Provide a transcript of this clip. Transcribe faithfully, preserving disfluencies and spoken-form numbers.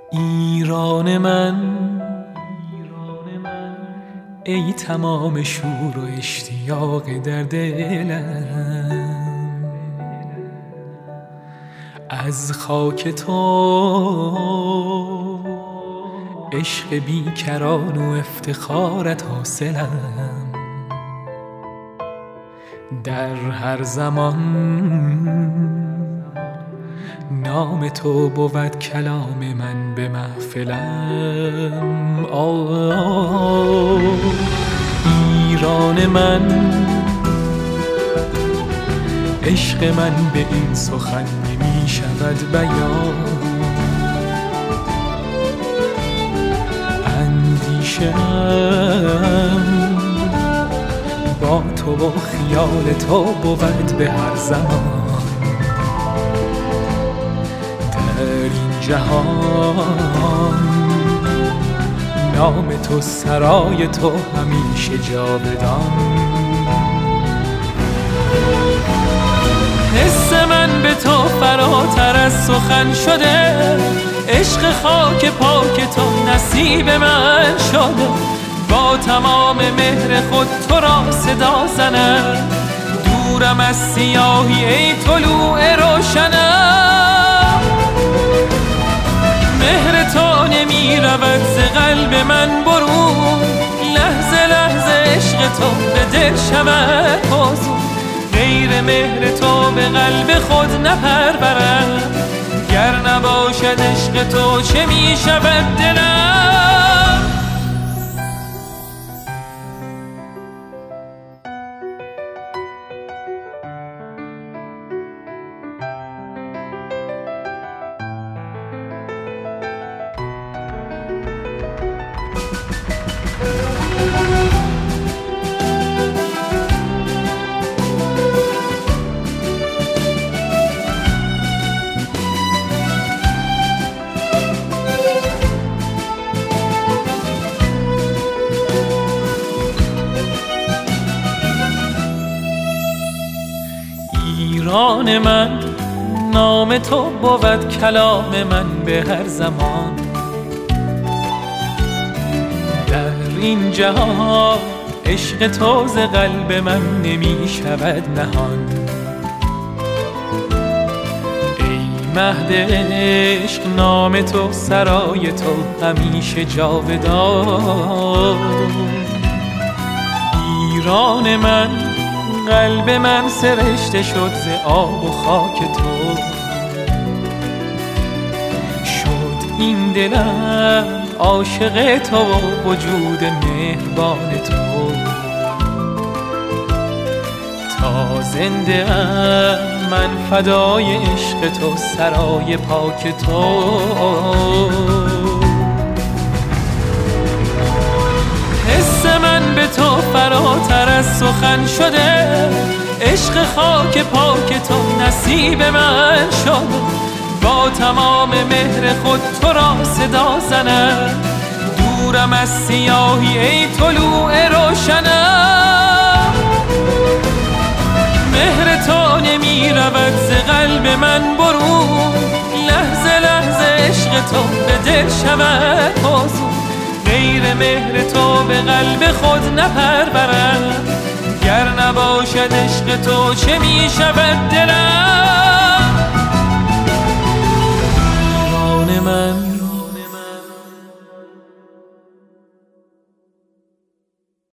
ایران من، ای تمام شور و اشتیاق در دلم، از خاک تو عشق بیکران و افتخارت حاصلم. در هر زمان نام تو بود کلام من به محفلم. آه ایران من، عشق من به این سخن نمی شود بیان. اندیشه‌ام با تو و خیال تو بود به هر زمان. در این جهان نام تو، سرای تو همیشه جاودان. حس من به تو فراتر از سخن شده، عشق خاک پاک تو نصیب من شده. با تمام مهر خود تو را صدا زنم، دورم از سیاهی ای طلوع روشنم. مهر تو نمی رود ز قلب من برون، لحظه لحظه عشق تو به دل شود فزون. غیر مهر تو به قلب خود نپرورم، گر نباشد عشق تو چه می شود دلم. ایران من، نام تو بود کلام من به هر زمان. در این جهان عشق تو ز قلب من نمی شود نهان. ای مهد عشق نام تو، سرای تو همیشه جاودان. ایران من، قلب من سرشته شد ز آب و خاک تو. شد این دلم عاشق تو و وجود مهربان تو. تا زنده ام من فدای عشق تو، سرای پاک تو. حس من به تو فراتر از سخن شده، عشق خاک پاک تو نصیب من شد. با تمام مهر خود تو را صدا زنم، دورم از سیاهی ای طلوع روشنم. مهر تو نمی رود ز قلب من برون، لحظه لحظه عشق تو به دل شود فزون. غیر مهر تو به قلب خود نپرورم، گر نباشد عشق تو چه می شود دلم.